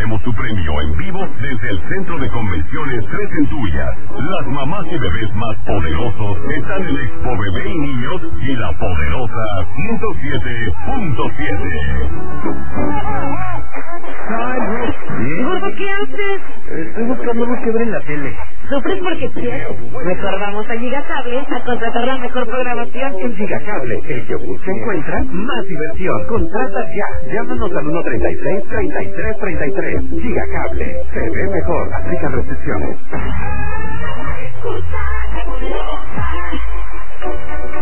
tenemos tu premio en vivo desde el Centro de Convenciones 3 Centurias. Las mamás y bebés más poderosos están en Expo Bebé y Niños y la poderosa 107.7. Gordo, ¿qué haces? Estoy buscando algo que ver en la tele. ¿Sufres porque quieres? Mejor vamos a Gigacable a contratar la mejor programación. En Gigacable, el que busca encuentra más diversión. Contrata ya. Llámanos al 136-3333. Gigacable. Se ve mejor. Aplica restricciones.